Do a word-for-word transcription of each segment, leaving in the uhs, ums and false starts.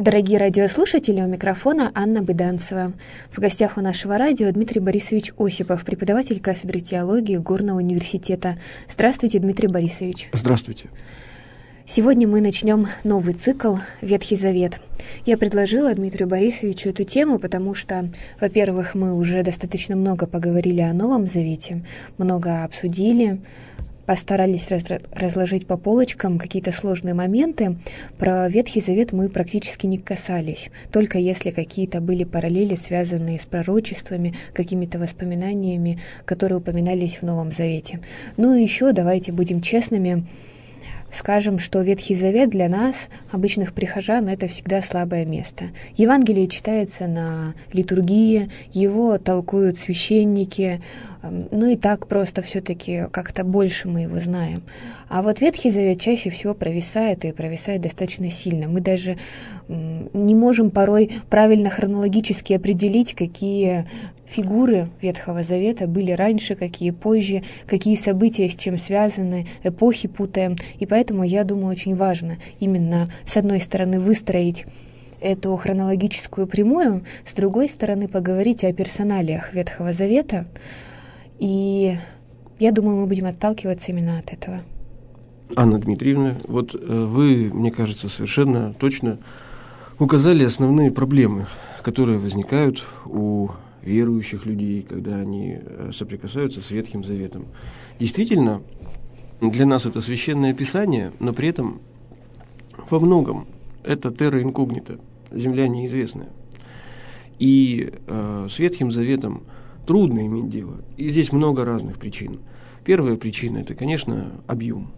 Дорогие радиослушатели, у микрофона Анна Быданцева. В гостях у нашего радио Дмитрий Борисович Осипов, преподаватель кафедры теологии Горного университета. Здравствуйте, Дмитрий Борисович. Здравствуйте. Сегодня мы начнем новый цикл «Ветхий Завет». Я предложила Дмитрию Борисовичу эту тему, потому что, во-первых, мы уже достаточно много поговорили о Новом Завете, много обсудили, постарались раз- разложить по полочкам какие-то сложные моменты. Про Ветхий Завет мы практически не касались, только если какие-то были параллели, связанные с пророчествами, какими-то воспоминаниями, которые упоминались в Новом Завете. Ну и еще давайте будем честными, скажем, что Ветхий Завет для нас, обычных прихожан, это всегда слабое место. Евангелие читается на литургии, его толкуют священники, ну и так просто все-таки как-то больше мы его знаем. А вот Ветхий Завет чаще всего провисает, и провисает достаточно сильно. Мы даже не можем порой правильно хронологически определить, какие фигуры Ветхого Завета были раньше, какие позже, какие события с чем связаны, эпохи путаем. И поэтому, я думаю, очень важно именно, с одной стороны, выстроить эту хронологическую прямую, с другой стороны, поговорить о персоналиях Ветхого Завета. И я думаю, мы будем отталкиваться именно от этого. Анна Дмитриевна, вот вы, мне кажется, совершенно точно указали основные проблемы, которые возникают у верующих людей, когда они соприкасаются с Ветхим Заветом. Действительно, для нас это священное писание, но при этом во многом это терра инкогнита, земля неизвестная. И э, с Ветхим Заветом трудно иметь дело. И здесь много разных причин. Первая причина – это, конечно, объем.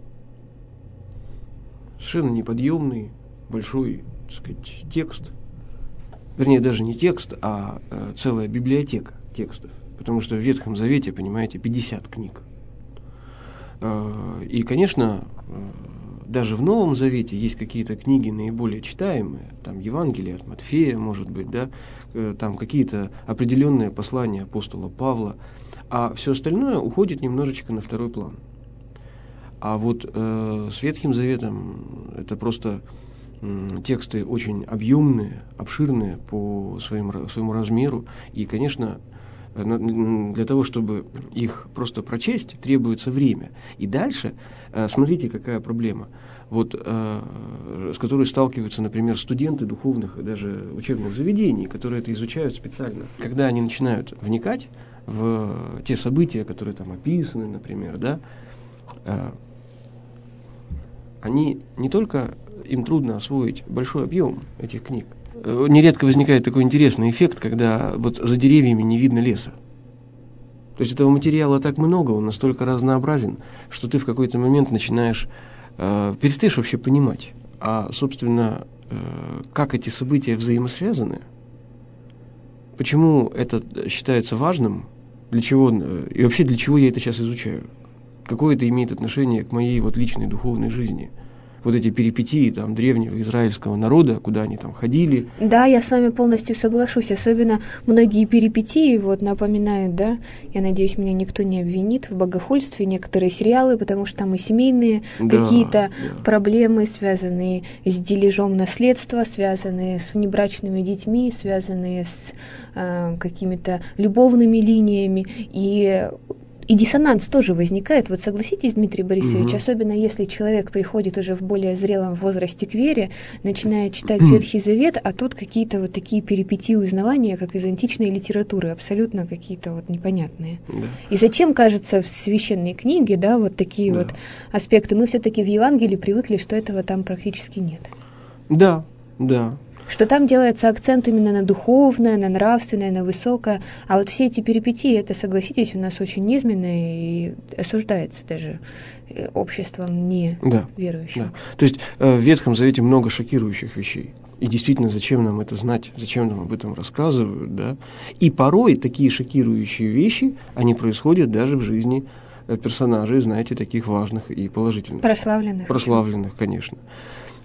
Совершенно неподъемный, большой, так сказать, текст. Вернее, даже не текст, а э, целая библиотека текстов. Потому что в Ветхом Завете, понимаете, пятьдесят книг. Э, и, конечно, э, даже в Новом Завете есть какие-то книги наиболее читаемые. Там Евангелие от Матфея, может быть, да, э, там какие-то определенные послания апостола Павла. А все остальное уходит немножечко на второй план. А вот э, с Ветхим Заветом это просто тексты очень объемные, обширные по своим, своему размеру. И, конечно, для того, чтобы их просто прочесть, требуется время. И дальше, смотрите, какая проблема, вот, с которой сталкиваются, например, студенты духовных, даже учебных заведений, которые это изучают специально. Когда они начинают вникать в те события, которые там описаны, например, да, они не только... им трудно освоить большой объем этих книг. Нередко возникает такой интересный эффект, когда вот за деревьями не видно леса. То есть этого материала так много, он настолько разнообразен, что ты в какой-то момент начинаешь, э, перестаешь вообще понимать, а, собственно, э, как эти события взаимосвязаны, почему это считается важным, для чего, и вообще для чего я это сейчас изучаю, какое это имеет отношение к моей вот личной духовной жизни. Вот эти перипетии там древнего израильского народа, куда они там ходили. Да, я с вами полностью соглашусь. Особенно многие перипетии вот напоминают, да, я надеюсь, меня никто не обвинит в богохульстве, некоторые сериалы, потому что там и семейные да, какие-то да. проблемы, связанные с дележом наследства, связанные с внебрачными детьми, связанные с э, какими-то любовными линиями. И И диссонанс тоже возникает. Вот согласитесь, Дмитрий Борисович, угу. особенно если человек приходит уже в более зрелом возрасте к вере, начинает читать Ветхий Завет, а тут какие-то вот такие перипетии узнавания, как из античной литературы, абсолютно какие-то вот непонятные. Да. И зачем, кажется, в священной книге, да, вот такие да. вот аспекты? Мы все-таки в Евангелии привыкли, что этого там практически нет. Да, да. Что там делается акцент именно на духовное, на нравственное, на высокое. А вот все эти перипетии, это, согласитесь, у нас очень низменное и осуждается даже обществом не да, верующим. Да. То есть в Ветхом Завете много шокирующих вещей. И действительно, зачем нам это знать, зачем нам об этом рассказывают, да? И порой такие шокирующие вещи, они происходят даже в жизни персонажей, знаете, таких важных и положительных. Прославленных. Прославленных, конечно.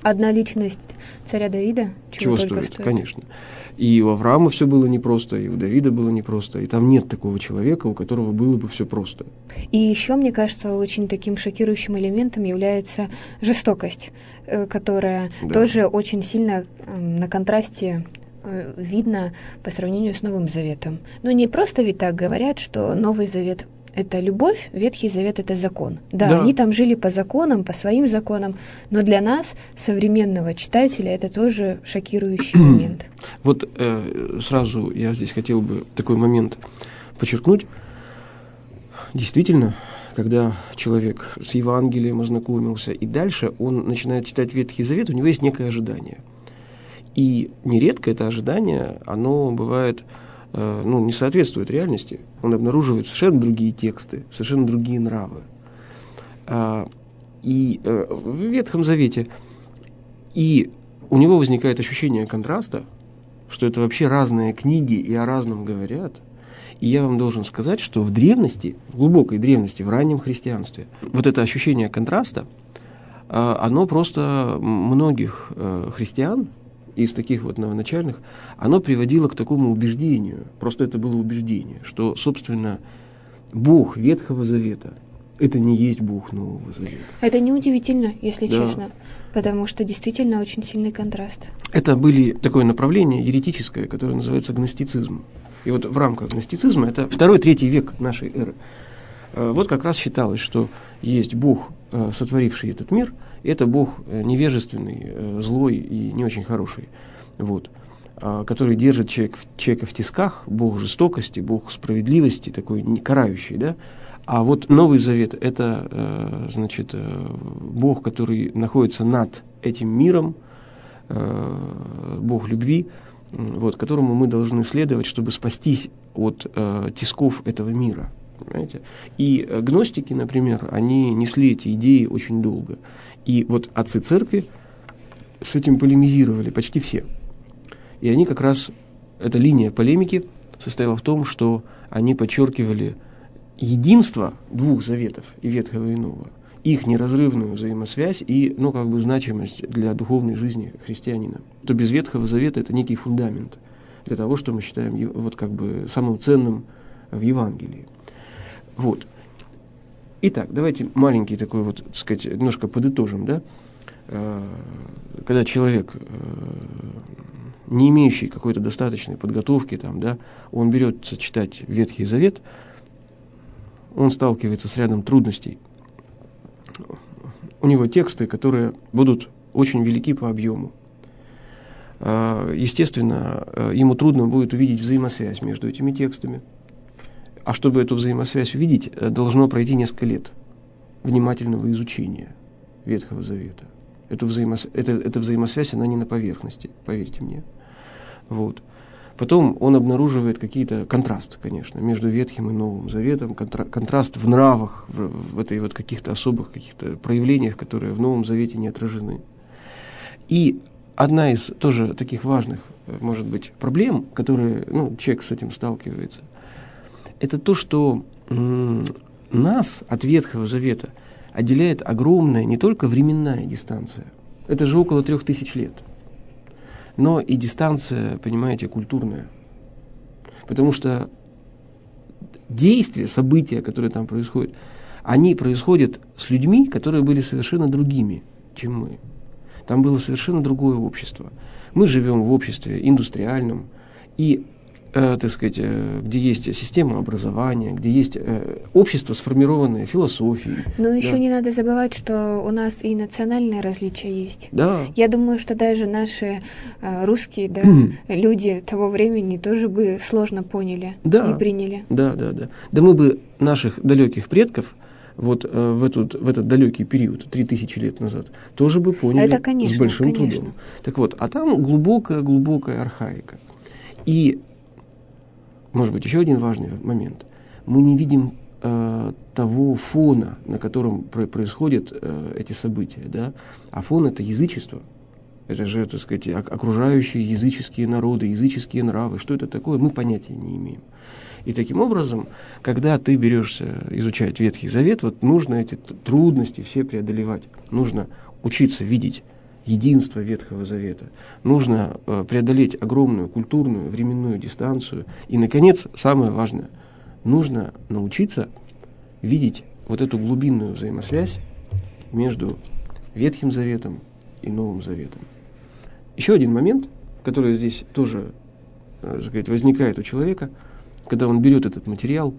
Одна личность царя Давида чего, чего только стоит, стоит, конечно. И у Авраама все было непросто, и у Давида было непросто, и там нет такого человека, у которого было бы все просто. И еще, мне кажется, очень таким шокирующим элементом является жестокость, которая да. тоже очень сильно на контрасте видно по сравнению с Новым Заветом. Но не просто ведь так говорят, что Новый Завет — это любовь, Ветхий Завет — это закон. Да, да, они там жили по законам, по своим законам, но для нас, современного читателя, это тоже шокирующий момент. Вот э, сразу я здесь хотел бы такой момент подчеркнуть. Действительно, когда человек с Евангелием ознакомился, и дальше он начинает читать Ветхий Завет, у него есть некое ожидание. И нередко это ожидание, оно бывает... ну, не соответствует реальности, он обнаруживает совершенно другие тексты, совершенно другие нравы. И в Ветхом Завете, и у него возникает ощущение контраста, что это вообще разные книги и о разном говорят. И я вам должен сказать, что в древности, в глубокой древности, в раннем христианстве, вот это ощущение контраста, оно просто многих христиан, из таких вот новоначальных, оно приводило к такому убеждению, просто это было убеждение, что, собственно, Бог Ветхого Завета – это не есть Бог Нового Завета. Это неудивительно, если да. честно, потому что действительно очень сильный контраст. Это были такое направление еретическое, которое называется гностицизм. И вот в рамках гностицизма, это второй-третий век нашей эры, вот как раз считалось, что есть Бог, сотворивший этот мир, и это Бог невежественный, злой и не очень хороший, вот, который держит человека, человека в тисках, Бог жестокости, Бог справедливости, такой не карающий, да. А вот Новый Завет – это, значит, Бог, который находится над этим миром, Бог любви, вот, которому мы должны следовать, чтобы спастись от тисков этого мира. Понимаете? И гностики, например, они несли эти идеи очень долго. И вот отцы церкви с этим полемизировали почти все. И они как раз, эта линия полемики состояла в том, что они подчеркивали единство двух заветов, и Ветхого и Нового, их неразрывную взаимосвязь и, ну, как бы значимость для духовной жизни христианина. То без Ветхого Завета это некий фундамент для того, что мы считаем вот как бы самым ценным в Евангелии. Вот. Итак, давайте маленький такой вот, так сказать, немножко подытожим, да? Когда человек, не имеющий какой-то достаточной подготовки, там, да, он берется читать Ветхий Завет, он сталкивается с рядом трудностей. У него тексты, которые будут очень велики по объему. Естественно, ему трудно будет увидеть взаимосвязь между этими текстами. А чтобы эту взаимосвязь увидеть, должно пройти несколько лет внимательного изучения Ветхого Завета. Эту взаимос... это, эта взаимосвязь, она не на поверхности, поверьте мне. Вот. Потом он обнаруживает какие-то контрасты, конечно, между Ветхим и Новым Заветом, контра... контраст в нравах, в, в этой вот каких-то особых каких-то проявлениях, которые в Новом Завете не отражены. И одна из тоже таких важных, может быть, проблем, которые, ну, человек с этим сталкивается, это то, что м- нас от Ветхого Завета отделяет огромная не только временная дистанция, это же около трех тысяч лет, но и дистанция, понимаете, культурная. Потому что действия, события, которые там происходят, они происходят с людьми, которые были совершенно другими, чем мы. Там было совершенно другое общество. Мы живем в обществе индустриальном, и Э, так сказать, э, где есть система образования, где есть э, общество, сформированное философией. Но да. еще не надо забывать, что у нас и национальные различия есть. Да. Я думаю, что даже наши э, русские да, люди того времени тоже бы сложно поняли да. и приняли. Да, да, да. Да мы бы наших далеких предков вот э, в, этот, в этот далекий период, три тысячи лет назад, тоже бы поняли Это, конечно, с большим конечно. трудом. Так вот, а там глубокая-глубокая архаика. И может быть, еще один важный момент. Мы не видим э, того фона, на котором про- происходят э, эти события. Да? А фон – это язычество. Это же, так сказать, окружающие языческие народы, языческие нравы. Что это такое, мы понятия не имеем. И таким образом, когда ты берешься изучать Ветхий Завет, вот нужно эти трудности все преодолевать. Нужно учиться видеть единство Ветхого Завета. Нужно э, преодолеть огромную культурную, временную дистанцию. И, наконец, самое важное, нужно научиться видеть вот эту глубинную взаимосвязь между Ветхим Заветом и Новым Заветом. Еще один момент, который здесь тоже, так сказать, возникает у человека, когда он берет этот материал,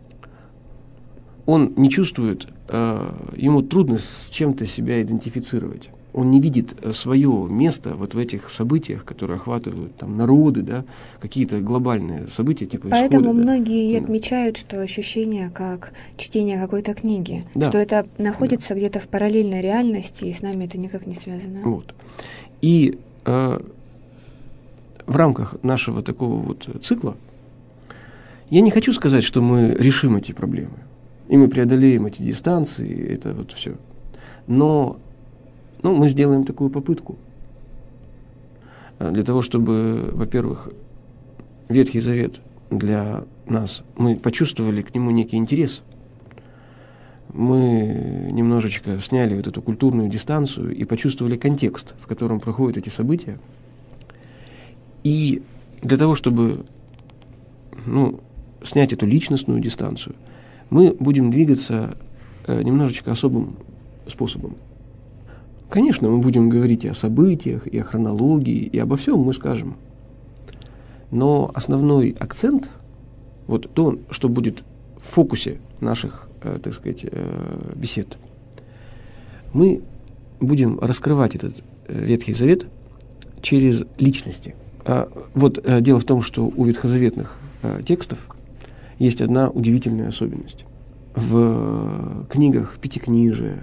он не чувствует, э, ему трудно с чем-то себя идентифицировать. Он не видит свое место вот в этих событиях, которые охватывают там народы, да, какие-то глобальные события типа исхода. Поэтому да. многие да. отмечают, что ощущение как чтение какой-то книги, да. что это находится да. где-то в параллельной реальности, и с нами это никак не связано. Вот. И э, в рамках нашего такого вот цикла я не хочу сказать, что мы решим эти проблемы, и мы преодолеем эти дистанции, это вот все. Но ну, мы сделаем такую попытку для того, чтобы, во-первых, Ветхий Завет для нас, мы почувствовали к нему некий интерес. Мы немножечко сняли вот эту культурную дистанцию и почувствовали контекст, в котором проходят эти события. И для того, чтобы ну, снять эту личностную дистанцию, мы будем двигаться немножечко особым способом. Конечно, мы будем говорить и о событиях, и о хронологии, и обо всем мы скажем. Но основной акцент, вот то, что будет в фокусе наших, э, так сказать, э, бесед, мы будем раскрывать этот э, Ветхий Завет через личности. А, вот э, дело в том, что у ветхозаветных э, текстов есть одна удивительная особенность. В э, книгах Пятикнижия,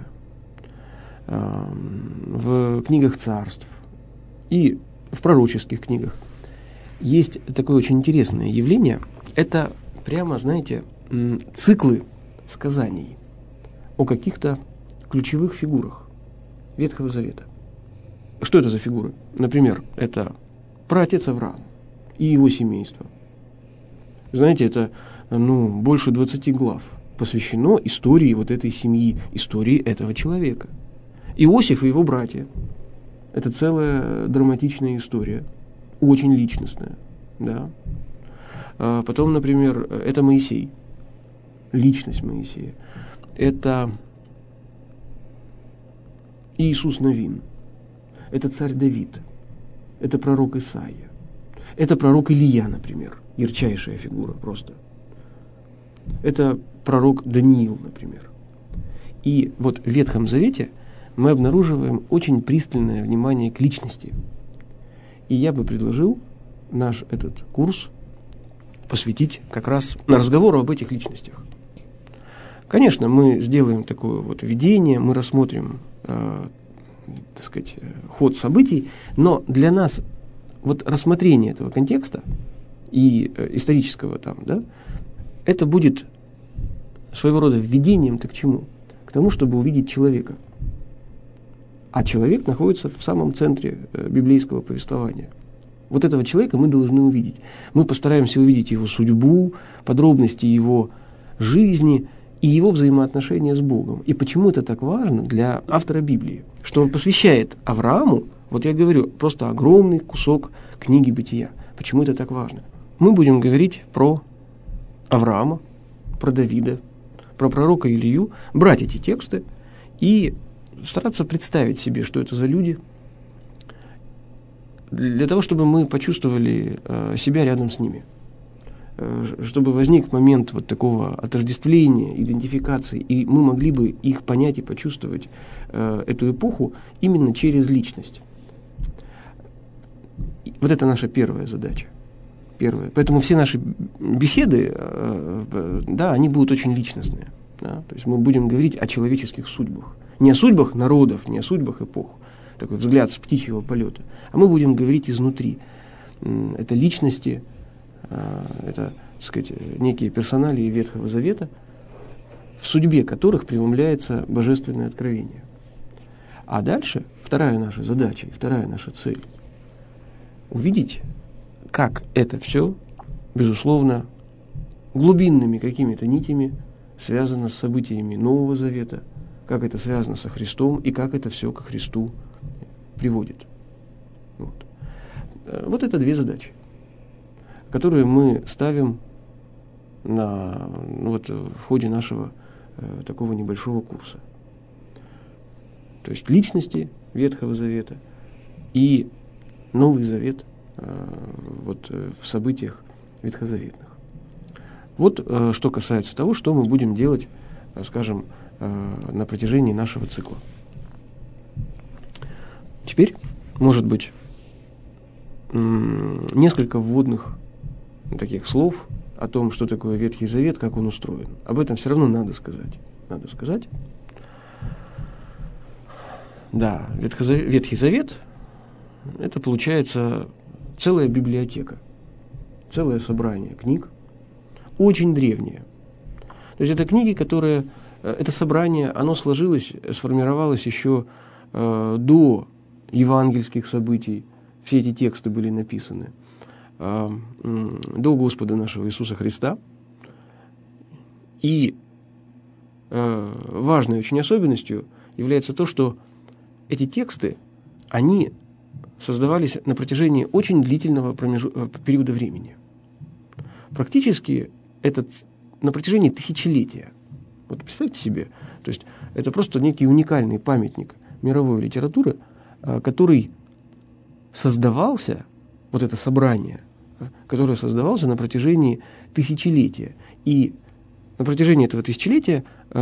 в книгах царств и в пророческих книгах есть такое очень интересное явление. Это прямо, знаете, циклы сказаний о каких-то ключевых фигурах Ветхого Завета. Что это за фигуры? Например, это праотец Авраам и его семейство. Знаете, это ну, больше двадцати глав посвящено истории вот этой семьи, истории этого человека. Иосиф и его братья. Это целая драматичная история, очень личностная. Да. А потом, например, это Моисей, личность Моисея. Это Иисус Навин. Это царь Давид. Это пророк Исаия. Это пророк Илия, например, ярчайшая фигура просто. Это пророк Даниил, например. И вот в Ветхом Завете мы обнаруживаем очень пристальное внимание к личности. И я бы предложил наш этот курс посвятить как раз на разговору об этих личностях. Конечно, мы сделаем такое вот введение, мы рассмотрим, э, так сказать, ход событий, но для нас вот рассмотрение этого контекста и э, исторического там, да, это будет своего рода введением-то к чему? К тому, чтобы увидеть человека. А человек находится в самом центре э, библейского повествования. Вот этого человека мы должны увидеть. Мы постараемся увидеть его судьбу, подробности его жизни и его взаимоотношения с Богом. И почему это так важно для автора Библии? Что он посвящает Аврааму, вот я говорю, просто огромный кусок книги Бытия. Почему это так важно? Мы будем говорить про Авраама, про Давида, про пророка Илью, брать эти тексты и стараться представить себе, что это за люди, для того, чтобы мы почувствовали э, себя рядом с ними, э, чтобы возник момент вот такого отождествления, идентификации, и мы могли бы их понять и почувствовать, э, эту эпоху, именно через личность. И вот это наша первая задача. Первая. Поэтому все наши беседы, э, э, да, они будут очень личностные. Да? То есть мы будем говорить о человеческих судьбах. Не о судьбах народов, не о судьбах эпох. Такой взгляд с птичьего полета. А мы будем говорить изнутри. Это личности, это, так сказать, некие персоналии Ветхого Завета, в судьбе которых преломляется божественное откровение. А дальше вторая наша задача и вторая наша цель – увидеть, как это все, безусловно, глубинными какими-то нитями связано с событиями Нового Завета, как это связано со Христом и как это все ко Христу приводит. Вот. Вот это две задачи, которые мы ставим на, ну, вот, в ходе нашего э, такого небольшого курса. То есть личности Ветхого Завета и Новый Завет э, вот, э, в событиях ветхозаветных. Вот э, что касается того, что мы будем делать, э, скажем, э, на протяжении нашего цикла. Теперь, может быть, м- несколько вводных таких слов о том, что такое Ветхий Завет, как он устроен. Об этом все равно надо сказать. Надо сказать. Да, Ветхозавет, Ветхий Завет – это, получается, целая библиотека, целое собрание книг, очень древнее. То есть это книги, которые, это собрание, оно сложилось, сформировалось еще э, до евангельских событий, все эти тексты были написаны, э, э, до Господа нашего Иисуса Христа. И э, важной очень особенностью является то, что эти тексты, они создавались на протяжении очень длительного промежу... периода времени. Практически это на протяжении тысячелетия. Вот представьте себе, то есть это просто некий уникальный памятник мировой литературы, который создавался, вот это собрание, которое создавался на протяжении тысячелетия. И на протяжении этого тысячелетия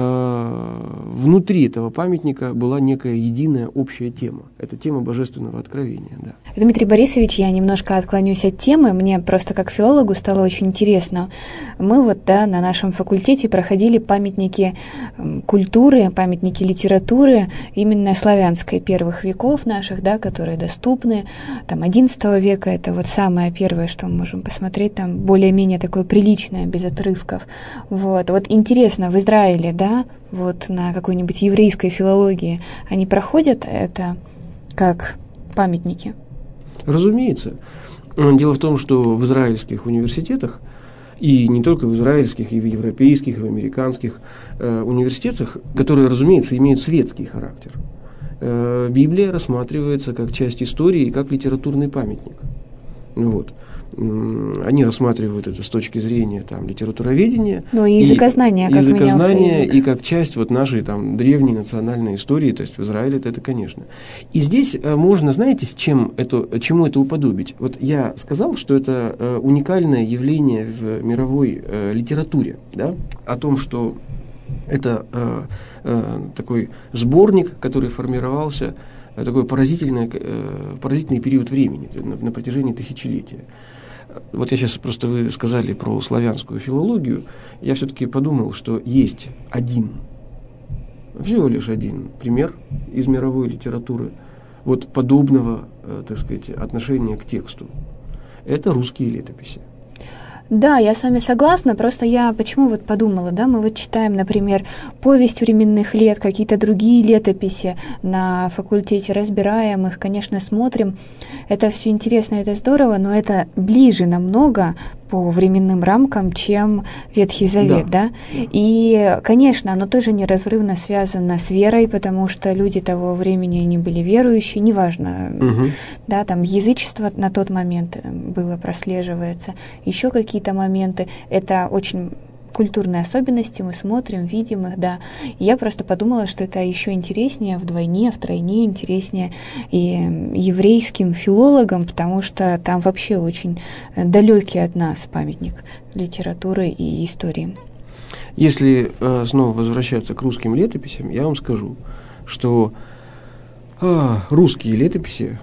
э, внутри этого памятника была некая единая общая тема. Это тема божественного откровения. Да. Дмитрий Борисович, я немножко отклонюсь от темы. Мне просто как филологу стало очень интересно. Мы вот да, на нашем факультете проходили памятники культуры, памятники литературы, именно славянской первых веков наших, да, которые доступны. Там одиннадцатого века, это вот самое первое, что мы можем посмотреть, там более-менее такое приличное, без отрывков. Вот. Вот интересно, в Израиле, да, вот на какой-нибудь еврейской филологии они проходят это как памятники? Разумеется. Дело в том, что в израильских университетах, и не только в израильских, и в европейских, и в американских э, университетах, которые, разумеется, имеют светский характер, э, Библия рассматривается как часть истории и как литературный памятник. Вот. Они рассматривают это с точки зрения там, литературоведения. Ну и языкознания, и, как языкознания язык. И как часть вот, нашей там, древней национальной истории, то есть в Израиле это, это конечно. И здесь можно, знаете, с чем это, чему это уподобить? Вот я сказал, что это э, уникальное явление в мировой э, литературе, да? О том, что это э, э, такой сборник, который формировался, э, такой поразительный, э, поразительный период времени на, на протяжении тысячелетия. Вот я сейчас просто вы сказали про славянскую филологию, я все-таки подумал, что есть один, всего лишь один пример из мировой литературы вот подобного, так сказать, отношения к тексту. Это русские летописи. Да, я с вами согласна, просто я почему вот подумала, да, мы вот читаем, например, «Повесть временных лет», какие-то другие летописи на факультете, разбираем их, конечно, смотрим, это все интересно, это здорово, но это ближе намного по временным рамкам, чем Ветхий Завет, да. да? И, конечно, оно тоже неразрывно связано с верой, потому что люди того времени, они были верующие, неважно, угу. да, там язычество на тот момент было, прослеживается, еще какие-то моменты, это очень культурные особенности, мы смотрим, видим их, да. И я просто подумала, что это еще интереснее, вдвойне, втройне интереснее и еврейским филологам, потому что там вообще очень далекий от нас памятник литературы и истории. Если э, снова возвращаться к русским летописям, я вам скажу, что э, русские летописи,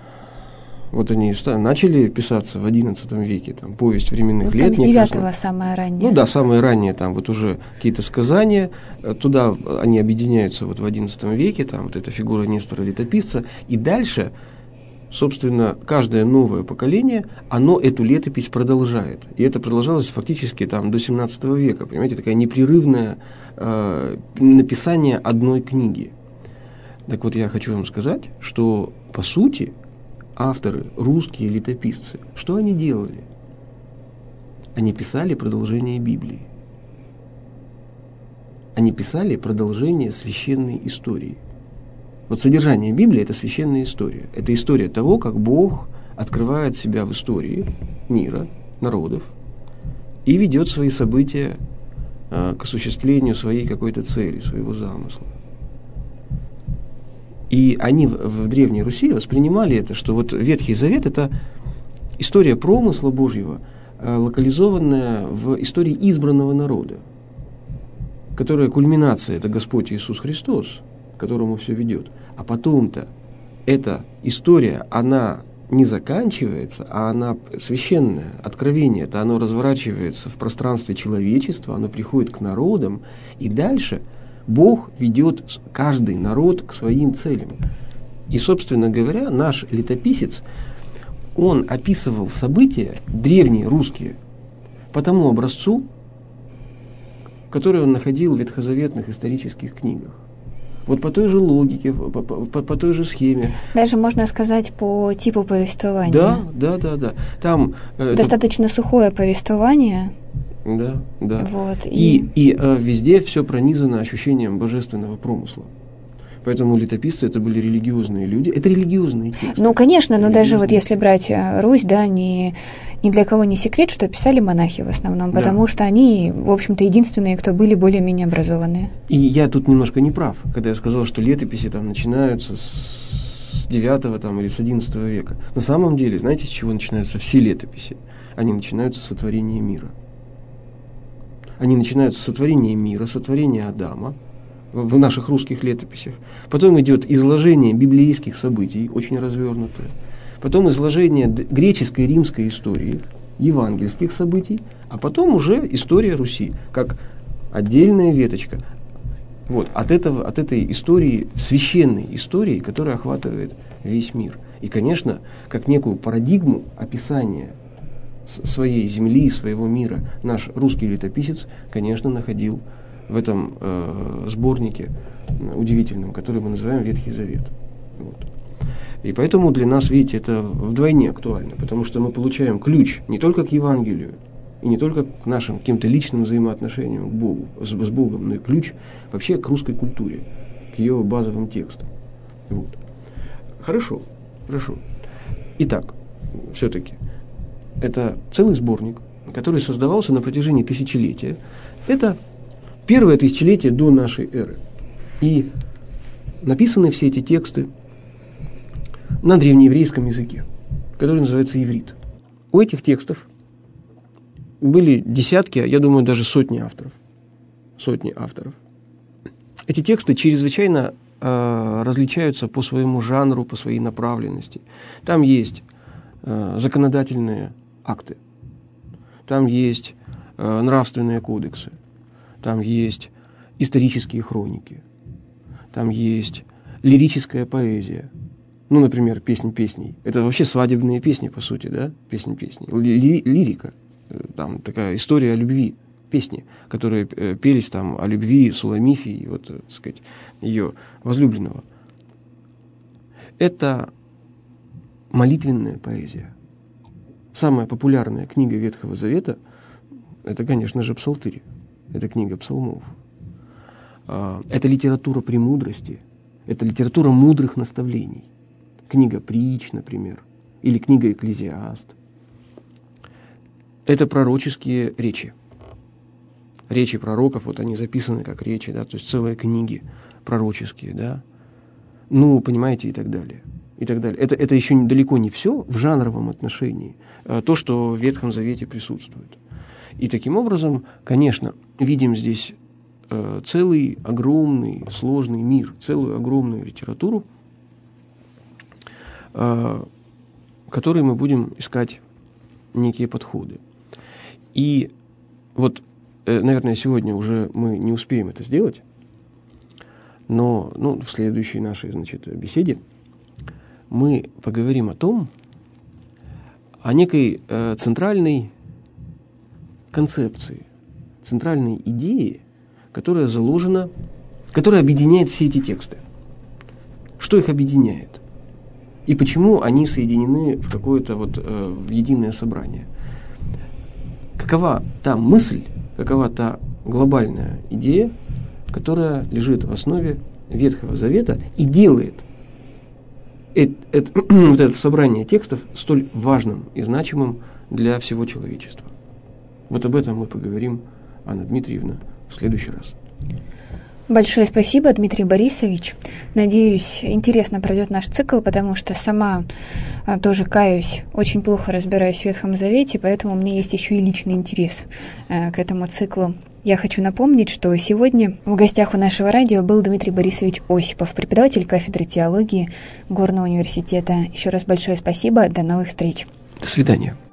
вот они начали писаться в одиннадцатом веке, там, повесть временных ну, лет. Там с девятого самое раннее. Ну да, самые ранние, там вот уже какие-то сказания, туда они объединяются вот в одиннадцатом веке, там вот эта фигура Нестора Летописца, и дальше, собственно, каждое новое поколение, оно эту летопись продолжает. И это продолжалось фактически там до семнадцатого века, понимаете, такое непрерывное э, написание одной книги. Так вот, я хочу вам сказать, что, по сути, авторы, русские летописцы, что они делали? Они писали продолжение Библии. Они писали продолжение священной истории. Вот содержание Библии – это священная история. Это история того, как Бог открывает себя в истории мира, народов, и ведет свои события э, к осуществлению своей какой-то цели, своего замысла. И они в, в Древней Руси воспринимали это, что вот Ветхий Завет – это история промысла Божьего, э, локализованная в истории избранного народа, которая кульминация – это Господь Иисус Христос, к которому все ведет. А потом-то эта история, она не заканчивается, а она священное откровение, это оно разворачивается в пространстве человечества, оно приходит к народам, и дальше Бог ведет каждый народ к своим целям. И, собственно говоря, наш летописец, он описывал события древние, русские, по тому образцу, который он находил в ветхозаветных исторических книгах. Вот по той же логике, по, по, по той же схеме. Даже можно сказать по типу повествования. Да, да, да, да. Там достаточно это... сухое повествование. Да, да. Вот, и и, и а, везде все пронизано ощущением божественного промысла. Поэтому летописцы это были религиозные люди. Это религиозные тексты. Ну, конечно, но даже вот если брать Русь, да, не, ни для кого не секрет, что писали монахи в основном, потому да. что они, в общем-то, единственные, кто были более-менее образованные. И я тут немножко не прав, когда я сказал, что летописи там начинаются с девятого там, или с одиннадцатого века. На самом деле, знаете, с чего начинаются все летописи? Они начинаются с сотворения мира. Они начинаются с сотворения мира, сотворения Адама, в наших русских летописях. Потом идет изложение библейских событий, очень развернутое. Потом изложение греческой и римской истории, евангельских событий, а потом уже история Руси, как отдельная веточка. Вот, от, этого, от этой истории, священной истории, которая охватывает весь мир. И, конечно, как некую парадигму описания своей земли, своего мира, наш русский летописец, конечно, находил в этом э, сборнике удивительном, который мы называем Ветхий Завет. Вот. И поэтому для нас, видите, это вдвойне актуально, потому что мы получаем ключ не только к Евангелию, и не только к нашим каким-то личным взаимоотношениям к Богу, с, с Богом, но и ключ вообще к русской культуре, к ее базовым текстам. Вот. Хорошо, хорошо. Итак, все-таки, это целый сборник, который создавался на протяжении тысячелетия. Это первое тысячелетие до нашей эры. И написаны все эти тексты на древнееврейском языке, который называется иврит. У этих текстов были десятки, я думаю, даже сотни авторов. Сотни авторов. Эти тексты чрезвычайно э, различаются по своему жанру, по своей направленности. Там есть э, законодательные акты, там есть э, нравственные кодексы, там есть исторические хроники, там есть лирическая поэзия. Ну, например, «Песнь песней». Это вообще свадебные песни, по сути, да? «Песнь песней». Ли- лирика. Там такая история о любви. Песни, которые э, пелись там о любви Суламифи, вот, так сказать, ее возлюбленного. Это молитвенная поэзия. Самая популярная книга Ветхого Завета – это, конечно же, Псалтырь. Это книга псалмов. Это литература премудрости, это литература мудрых наставлений. Книга Притч, например, или книга Экклезиаст. Это пророческие речи. Речи пророков, вот они записаны как речи, да, то есть целые книги пророческие, да. Ну, понимаете, и так далее. И так далее. Это, это еще далеко не все в жанровом отношении, а то, что в Ветхом Завете присутствует. И таким образом, конечно, видим здесь э, целый огромный, сложный мир, целую огромную литературу, э, которой мы будем искать некие подходы. И вот, э, наверное, сегодня уже мы не успеем это сделать, но ну, в следующей нашей, значит, беседе мы поговорим о том, о некой э, центральной концепции, центральной идее, которая заложена, которая объединяет все эти тексты. Что их объединяет? И почему они соединены в какое-то вот э, в единое собрание? Какова та мысль, какова та глобальная идея, которая лежит в основе Ветхого Завета и делает это, это, вот это собрание текстов столь важным и значимым для всего человечества. Вот об этом мы поговорим, Анна Дмитриевна, в следующий раз. Большое спасибо, Дмитрий Борисович. Надеюсь, интересно пройдет наш цикл, потому что сама а, тоже каюсь, очень плохо разбираюсь в Ветхом Завете, поэтому у меня есть еще и личный интерес а, к этому циклу. Я хочу напомнить, что сегодня в гостях у нашего радио был Дмитрий Борисович Осипов, преподаватель кафедры теологии Горного университета. Еще раз большое спасибо, до новых встреч. До свидания.